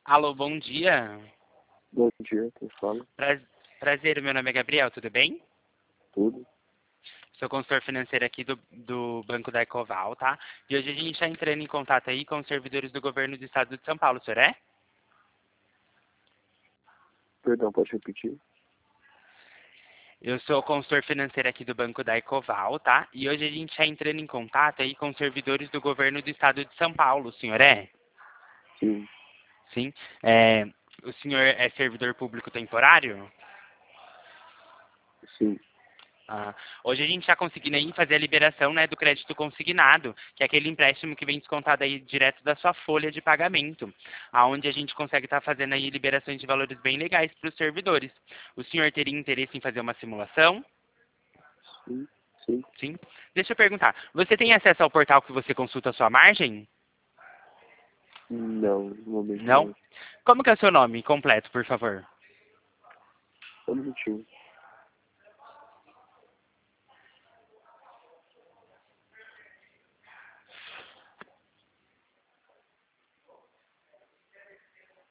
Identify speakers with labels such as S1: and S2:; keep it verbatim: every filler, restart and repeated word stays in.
S1: Alô, bom dia.
S2: Bom dia, quem fala?
S1: Pra- Prazer, meu nome é Gabriel, tudo bem?
S2: Tudo?
S1: Sou consultor financeiro aqui do, do Banco da Ecoval, tá? E hoje a gente está entrando em contato aí com os servidores do governo do estado de São Paulo, o senhor é?
S2: Perdão, pode repetir?
S1: Eu sou consultor financeiro aqui do Banco da Ecoval, tá? E hoje a gente está entrando em contato aí com os servidores do governo do estado de São Paulo, o senhor é?
S2: Sim,
S1: Sim. É, o senhor é servidor público temporário?
S2: sim.
S1: Ah, hoje a gente está conseguindo aí fazer a liberação, né, do crédito consignado, que é aquele empréstimo que vem descontado aí direto da sua folha de pagamento, aonde a gente consegue estar fazendo aí liberações de valores bem legais para os servidores. O senhor teria interesse em fazer uma simulação?
S2: Sim, sim.
S1: Sim? Deixa eu perguntar, você tem acesso ao portal que você consulta a sua margem?
S2: Não, no momento
S1: Não?
S2: não.
S1: Como que é o seu nome completo, por favor?
S2: Só um minutinho.